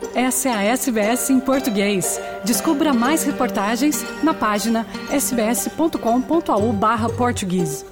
Essa é a SBS em português. Descubra mais reportagens na página sbs.com.au/português.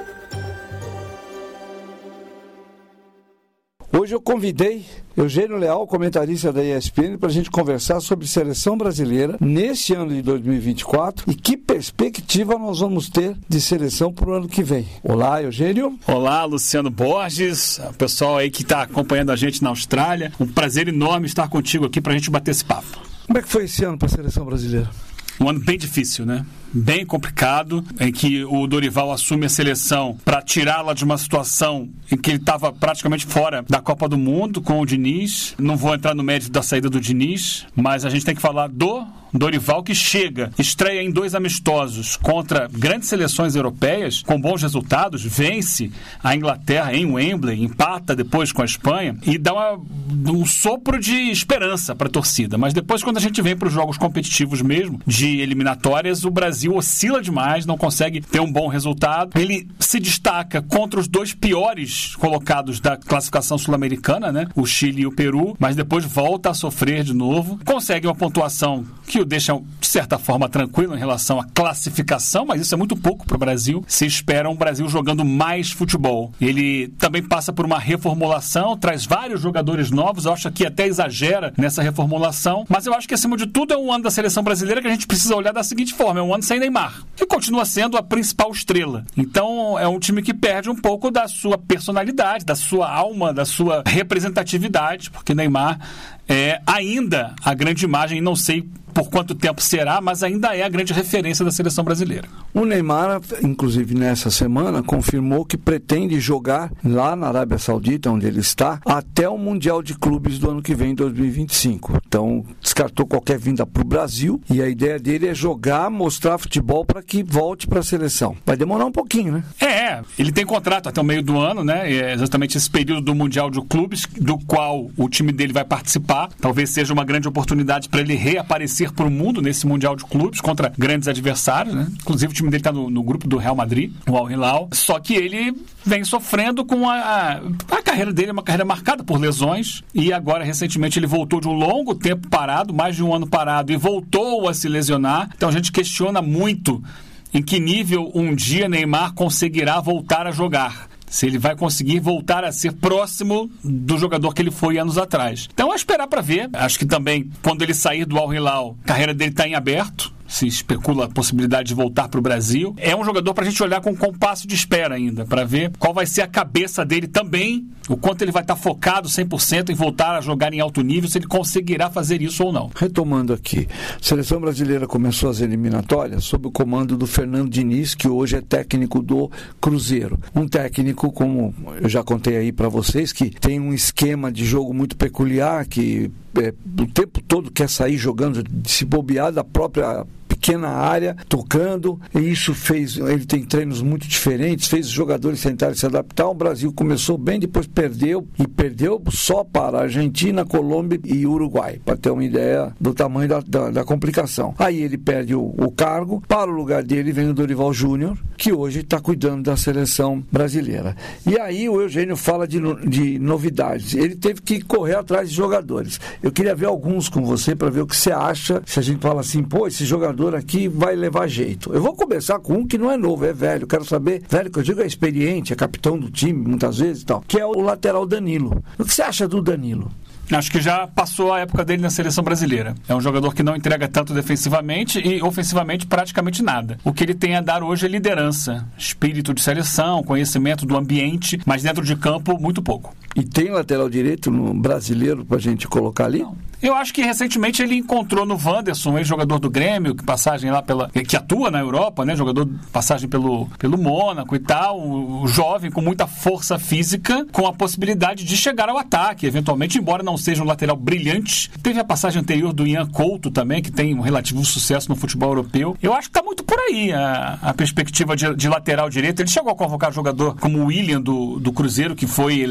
Hoje eu convidei Eugênio Leal, comentarista da ESPN, para a gente conversar sobre seleção brasileira neste ano de 2024 e que perspectiva nós vamos ter de seleção para o ano que vem. Olá, Eugênio. Olá, Luciano Borges, o pessoal aí que está acompanhando a gente na Austrália. Um prazer enorme estar contigo aqui para a gente bater esse papo. Como é que foi esse ano para a seleção brasileira? Um ano bem difícil, né? Bem complicado, em que o Dorival assume a seleção para tirá-la de uma situação em que ele estava praticamente fora da Copa do Mundo com o Diniz. Não vou entrar no mérito da saída do Diniz, mas a gente tem que falar do Dorival, que estreia em 2 amistosos contra grandes seleções europeias, com bons resultados, vence a Inglaterra em Wembley, empata depois com a Espanha e dá um sopro de esperança para a torcida. Mas depois, quando a gente vem para os jogos competitivos mesmo, de eliminatórias, o Brasil oscila demais, não consegue ter um bom resultado. Ele se destaca contra os 2 piores colocados da classificação sul-americana, né? O Chile e o Peru, mas depois volta a sofrer de novo. Consegue uma pontuação que o deixa, de certa forma, tranquilo em relação à classificação, mas isso é muito pouco para o Brasil. Se espera um Brasil jogando mais futebol. Ele também passa por uma reformulação, traz vários jogadores novos, eu acho que até exagera nessa reformulação, mas eu acho que, acima de tudo, é um ano da seleção brasileira que a gente precisa olhar da seguinte forma: é um ano sem Neymar, que continua sendo a principal estrela. Então, é um time que perde um pouco da sua personalidade, da sua alma, da sua representatividade, porque Neymar é ainda a grande imagem, não sei por quanto tempo será, mas ainda é a grande referência da seleção brasileira. O Neymar, inclusive nessa semana, confirmou que pretende jogar lá na Arábia Saudita, onde ele está, até o Mundial de Clubes do ano que vem, 2025. Então, descartou qualquer vinda para o Brasil e a ideia dele é jogar, mostrar futebol para que volte para a seleção. Vai demorar um pouquinho, né? Ele tem contrato até o meio do ano, né? É exatamente esse período do Mundial de Clubes, do qual o time dele vai participar. Talvez seja uma grande oportunidade para ele reaparecer para o mundo nesse Mundial de Clubes contra grandes adversários, né? Inclusive o time dele está no grupo do Real Madrid, o Al Hilal. Só que ele vem sofrendo com a carreira dele, é uma carreira marcada por lesões, e agora recentemente ele voltou de um longo tempo parado, mais de um ano parado, e voltou a se lesionar. Então a gente questiona muito em que nível um dia Neymar conseguirá voltar a jogar. Se ele vai conseguir voltar a ser próximo do jogador que ele foi anos atrás. Então é esperar para ver. Acho que também, quando ele sair do Al Hilal, a carreira dele está em aberto. Se especula a possibilidade de voltar para o Brasil. É um jogador para a gente olhar com um compasso de espera ainda, para ver qual vai ser a cabeça dele também, o quanto ele vai estar focado 100% em voltar a jogar em alto nível, se ele conseguirá fazer isso ou não. Retomando aqui, a seleção brasileira começou as eliminatórias sob o comando do Fernando Diniz, que hoje é técnico do Cruzeiro. Um técnico, como eu já contei aí para vocês, que tem um esquema de jogo muito peculiar, que o tempo todo quer sair jogando, se bobear da própria pequena área, tocando, e isso ele tem treinos muito diferentes, fez os jogadores tentarem se adaptar. O Brasil começou bem, depois perdeu só para a Argentina, Colômbia e Uruguai, para ter uma ideia do tamanho da complicação. Aí ele perde o cargo, para o lugar dele vem o Dorival Júnior, que hoje está cuidando da seleção brasileira. E aí o Eugênio fala de novidades. Ele teve que correr atrás de jogadores. Eu queria ver alguns com você para ver o que você acha, se a gente fala assim, esse jogador aqui vai levar jeito. Eu vou começar com um que não é novo, é velho. Quero saber, velho, que eu digo é experiente, é capitão do time, muitas vezes e tal, que é o lateral Danilo. O que você acha do Danilo? Acho que já passou a época dele na seleção brasileira. É um jogador que não entrega tanto defensivamente e ofensivamente praticamente nada. O que ele tem a dar hoje é liderança, espírito de seleção, conhecimento do ambiente, mas dentro de campo, muito pouco. E tem lateral direito no brasileiro pra gente colocar ali? Não. Eu acho que recentemente ele encontrou no Wanderson, ex-jogador do Grêmio, que atua na Europa, né? Jogador de passagem pelo Mônaco e tal, um jovem com muita força física, com a possibilidade de chegar ao ataque, eventualmente, embora não seja um lateral brilhante. Teve a passagem anterior do Ian Couto também, que tem um relativo sucesso no futebol europeu. Eu acho que está muito por aí a perspectiva de lateral direito. Ele chegou a convocar jogador como o William do Cruzeiro, que foi eleito o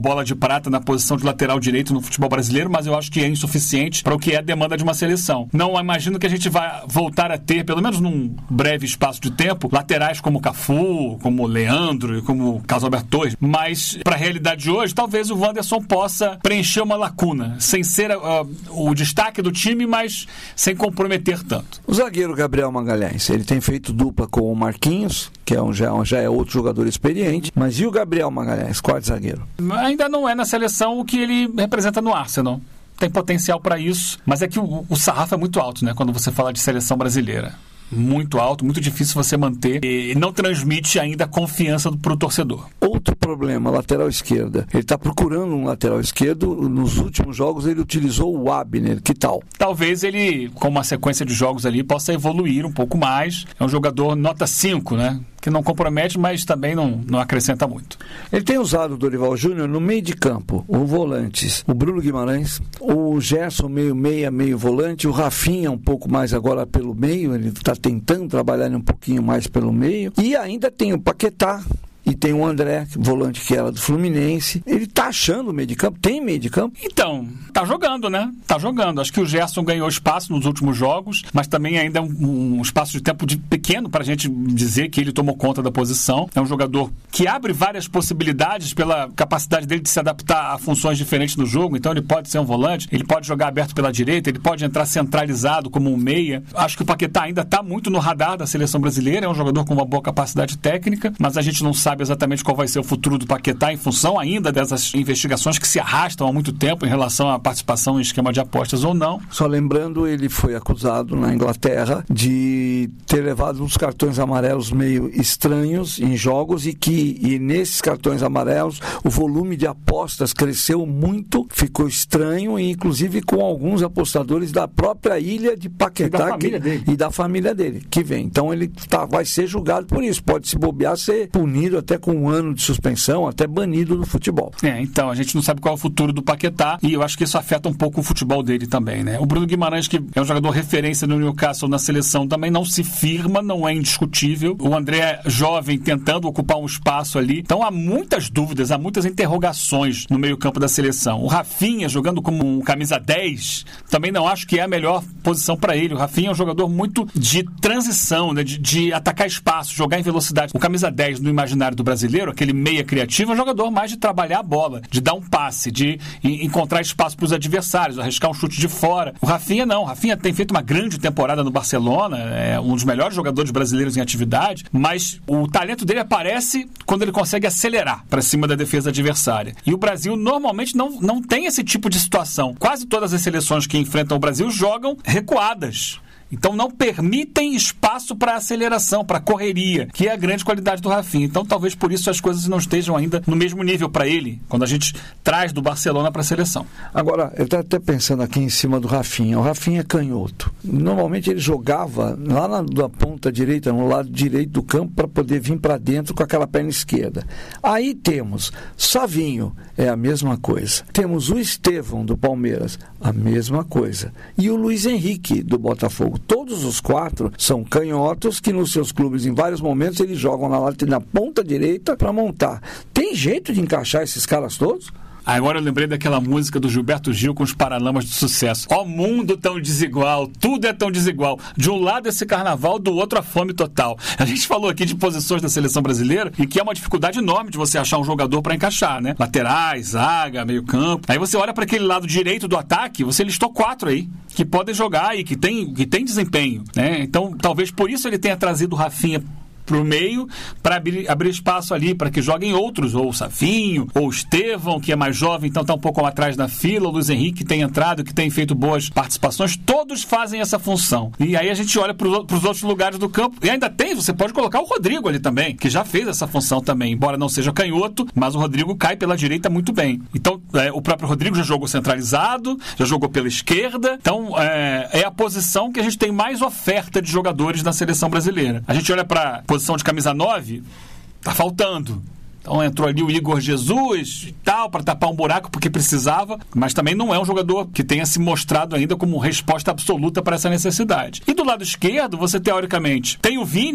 bola de prata na posição de lateral direito no futebol brasileiro, mas eu acho que é insuficiente para o que é a demanda de uma seleção. Não imagino que a gente vai voltar a ter, pelo menos num breve espaço de tempo, laterais como Cafu, como Leandro e como Carlos Alberto Torres, mas para a realidade de hoje, talvez o Wanderson possa preencher uma lacuna, sem ser o destaque do time, mas sem comprometer tanto. O zagueiro Gabriel Magalhães, ele tem feito dupla com o Marquinhos, que já é outro jogador experiente, mas e o Gabriel Magalhães, quarto zagueiro? Ainda não é na seleção o que ele representa no Arsenal. Tem potencial para isso, mas é que o sarrafo é muito alto, né, quando você fala de seleção brasileira. Muito alto, muito difícil você manter e não transmite ainda confiança para o torcedor. Outro problema, lateral esquerda. Ele está procurando um lateral esquerdo. Nos últimos jogos ele utilizou o Abner. Que tal? Talvez ele, com uma sequência de jogos ali, possa evoluir um pouco mais. É um jogador nota 5, né? Que não compromete, mas também não acrescenta muito. Ele tem usado o Dorival Júnior no meio de campo, os volantes, o Bruno Guimarães, o Gerson meio meia, meio volante, o Rafinha um pouco mais agora pelo meio, ele está tentando trabalhar um pouquinho mais pelo meio, e ainda tem o Paquetá, e tem o André, volante que era do Fluminense. Ele tá achando o meio de campo? Tem meio de campo? Então, tá jogando, né? Tá jogando. Acho que o Gerson ganhou espaço nos últimos jogos, mas também ainda é um espaço de tempo pequeno pra gente dizer que ele tomou conta da posição. É um jogador que abre várias possibilidades pela capacidade dele de se adaptar a funções diferentes no jogo. Então ele pode ser um volante, ele pode jogar aberto pela direita, ele pode entrar centralizado como um meia. Acho que o Paquetá ainda tá muito no radar da seleção brasileira. É um jogador com uma boa capacidade técnica, mas a gente não sabe exatamente qual vai ser o futuro do Paquetá em função ainda dessas investigações que se arrastam há muito tempo em relação à participação em esquema de apostas ou não. Só lembrando, ele foi acusado na Inglaterra de ter levado uns cartões amarelos meio estranhos em jogos e nesses cartões amarelos o volume de apostas cresceu muito, ficou estranho e inclusive com alguns apostadores da própria ilha de Paquetá e da família dele que vem. Então ele vai ser julgado por isso, pode se bobear, ser punido até com 1 ano de suspensão, até banido do futebol. Então, a gente não sabe qual é o futuro do Paquetá e eu acho que isso afeta um pouco o futebol dele também, né? O Bruno Guimarães, que é um jogador referência no Newcastle na seleção, também não se firma, não é indiscutível. O André, jovem, tentando ocupar um espaço ali. Então, há muitas dúvidas, há muitas interrogações no meio-campo da seleção. O Rafinha, jogando como um camisa 10, também não acho que é a melhor posição para ele. O Rafinha é um jogador muito de transição, né? De atacar espaço, jogar em velocidade. O camisa 10 no imaginário do brasileiro, aquele meia criativo, é um jogador mais de trabalhar a bola, de dar um passe, de encontrar espaço para os adversários, arriscar um chute de fora. O Rafinha não. O Rafinha tem feito uma grande temporada no Barcelona, é um dos melhores jogadores brasileiros em atividade, mas o talento dele aparece quando ele consegue acelerar para cima da defesa adversária. E o Brasil normalmente não tem esse tipo de situação. Quase todas as seleções que enfrentam o Brasil jogam recuadas. Então não permitem espaço para aceleração, para correria, que é a grande qualidade do Rafinha. Então talvez por isso as coisas não estejam ainda no mesmo nível para ele, quando a gente traz do Barcelona para a seleção. Agora, eu estava até pensando aqui em cima do Rafinha. O Rafinha é canhoto. Normalmente ele jogava lá na ponta direita, no lado direito do campo, para poder vir para dentro com aquela perna esquerda. Aí temos Savinho, é a mesma coisa. Temos o Estevão do Palmeiras, a mesma coisa. E o Luiz Henrique do Botafogo. Todos os 4 são canhotos que nos seus clubes, em vários momentos, eles jogam na ponta direita para montar. Tem jeito de encaixar esses caras todos? Agora eu lembrei daquela música do Gilberto Gil com os Paralamas do Sucesso. Ó mundo tão desigual, tudo é tão desigual. De um lado esse carnaval, do outro a fome total. A gente falou aqui de posições da seleção brasileira e que é uma dificuldade enorme de você achar um jogador para encaixar, né? Laterais, zaga, meio campo. Aí você olha para aquele lado direito do ataque, você listou 4 aí, que podem jogar e que tem desempenho, né? Então talvez por isso ele tenha trazido o Rafinha pro meio, para abrir espaço ali para que joguem outros, ou o Savinho, ou o Estevão, que é mais jovem, então está um pouco atrás na fila, o Luiz Henrique, que tem entrado, que tem feito boas participações, todos fazem essa função. E aí a gente olha para os outros lugares do campo, e ainda você pode colocar o Rodrigo ali também, que já fez essa função também, embora não seja canhoto, mas o Rodrigo cai pela direita muito bem. Então, o próprio Rodrigo já jogou centralizado, já jogou pela esquerda, então é a posição que a gente tem mais oferta de jogadores na seleção brasileira. A gente olha para posição de camisa 9, tá faltando. Então entrou ali o Igor Jesus e tal, para tapar um buraco porque precisava, mas também não é um jogador que tenha se mostrado ainda como resposta absoluta para essa necessidade. E do lado esquerdo, você teoricamente tem o Vini,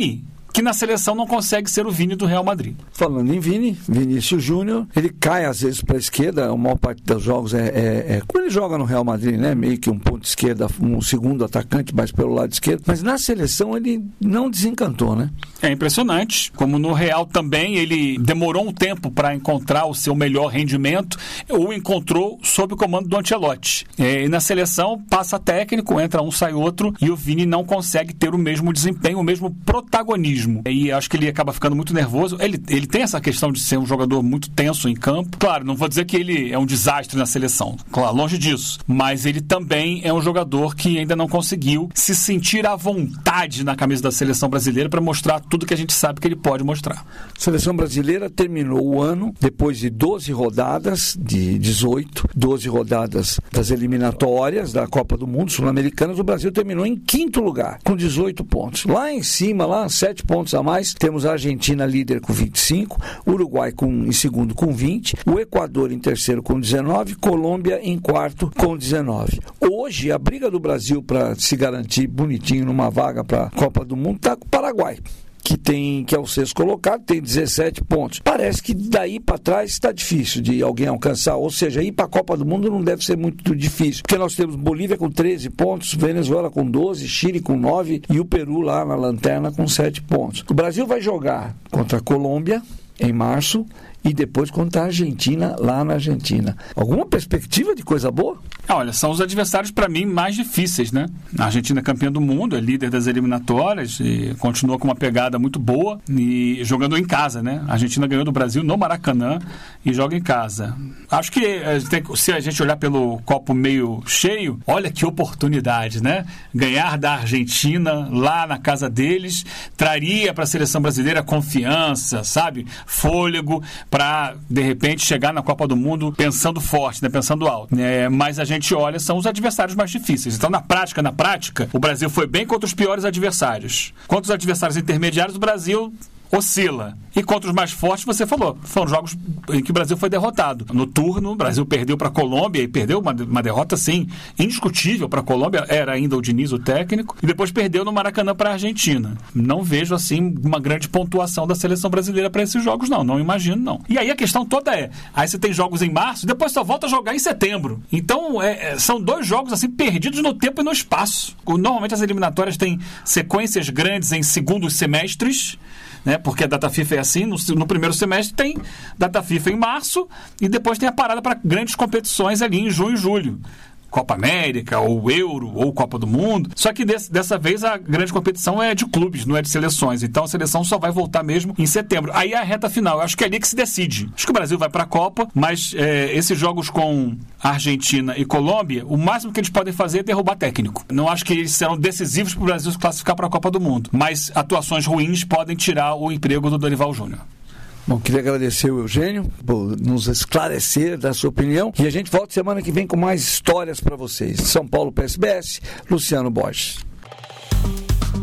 que na seleção não consegue ser o Vini do Real Madrid. Falando em Vinícius Júnior, ele cai às vezes para a esquerda, a maior parte dos jogos como ele joga no Real Madrid, né? Meio que um ponto esquerda, um segundo atacante, mais pelo lado esquerdo, mas na seleção ele não desencantou, né? É impressionante, como no Real também ele demorou um tempo para encontrar o seu melhor rendimento, ou encontrou sob o comando do Ancelotti. E na seleção passa técnico, entra um, sai outro, e o Vini não consegue ter o mesmo desempenho, o mesmo protagonismo. E acho que ele acaba ficando muito nervoso. Ele tem essa questão de ser um jogador muito tenso em campo. Claro, não vou dizer que ele é um desastre na seleção, claro, longe disso, mas ele também é um jogador que ainda não conseguiu se sentir à vontade na camisa da seleção brasileira para mostrar tudo que a gente sabe que ele pode mostrar. A seleção brasileira terminou o ano, depois de 12 rodadas, de 18, 12 rodadas das eliminatórias da Copa do Mundo Sul-Americanas, o Brasil terminou em 5º lugar, com 18 pontos. Lá em cima, 7 pontos a mais, temos a Argentina líder com 25, Uruguai em segundo com 20, o Equador em terceiro com 19, Colômbia em quarto com 19. Hoje, a briga do Brasil para se garantir bonitinho numa vaga para a Copa do Mundo está com o Paraguai, que é o 6º colocado, tem 17 pontos. Parece que daí para trás está difícil de alguém alcançar, ou seja, ir para a Copa do Mundo não deve ser muito difícil, porque nós temos Bolívia com 13 pontos, Venezuela com 12, Chile com 9 e o Peru lá na lanterna com 7 pontos. O Brasil vai jogar contra a Colômbia em março e depois contra a Argentina, lá na Argentina. Alguma perspectiva de coisa boa? Olha, são os adversários, para mim, mais difíceis, né? A Argentina é campeã do mundo, é líder das eliminatórias e continua com uma pegada muito boa e jogando em casa, né? A Argentina ganhou do Brasil no Maracanã e joga em casa. Acho que se a gente olhar pelo copo meio cheio, olha que oportunidade, né? Ganhar da Argentina lá na casa deles traria para a seleção brasileira confiança, sabe? Fôlego, para, de repente, chegar na Copa do Mundo pensando forte, né? Pensando alto. Mas a gente olha, são os adversários mais difíceis. Então, na prática, o Brasil foi bem contra os piores adversários. Contra os adversários intermediários, o Brasil oscila. E contra os mais fortes, você falou, foram jogos em que o Brasil foi derrotado. No turno, o Brasil perdeu para a Colômbia, e perdeu uma derrota, sim, indiscutível para a Colômbia, era ainda o Diniz, o técnico, e depois perdeu no Maracanã para a Argentina. Não vejo, assim, uma grande pontuação da seleção brasileira para esses jogos, não imagino, não. E aí a questão toda aí você tem jogos em março, depois só volta a jogar em setembro. Então, são 2 jogos, assim, perdidos no tempo e no espaço. Normalmente as eliminatórias têm sequências grandes em segundos semestres, né? Porque a data FIFA é assim, no primeiro semestre tem data FIFA em março e depois tem a parada para grandes competições ali em junho e julho. Copa América, ou Euro, ou Copa do Mundo. Só que dessa vez a grande competição é de clubes, não é de seleções. Então a seleção só vai voltar mesmo em setembro. Aí é a reta final. Eu acho que é ali que se decide. Acho que o Brasil vai para a Copa, mas esses jogos com Argentina e Colômbia, o máximo que eles podem fazer é derrubar técnico. Não acho que eles serão decisivos para o Brasil se classificar para a Copa do Mundo. Mas atuações ruins podem tirar o emprego do Dorival Júnior. Bom, queria agradecer o Eugênio por nos esclarecer da sua opinião e a gente volta semana que vem com mais histórias para vocês. São Paulo PSBS, Luciano Borges.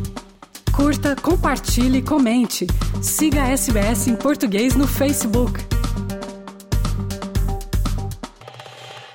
Curta, compartilhe, comente. Siga a SBS em português no Facebook.